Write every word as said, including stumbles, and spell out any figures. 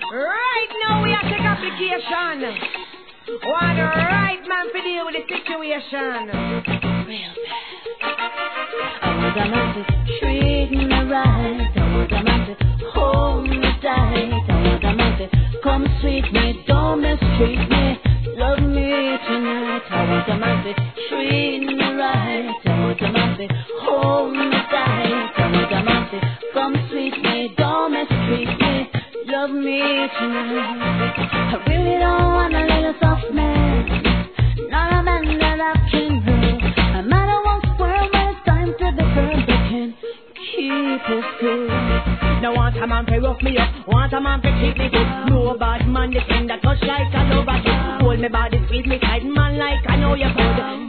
Right now we have to take application. Want the right man to deal with the situation. Real bad. I want a man to treat me right. I want a man to hold me tight. I want a man to come sweet me, don't mistreat me. Love me tonight. I want a man to treat me right. I want a man to hold me tight. I want a man to come sweet me, don't mistreat me. Love me tonight. I really don't want a little soft man, not a man that I can rule. A man who won't spoil when it's time to be firm, but can keep his cool. No want a man to rough me up, want a man to keep me good. No bad man, the thing that touch like a lover. Hold me body, squeeze me tight, man, like I know you could.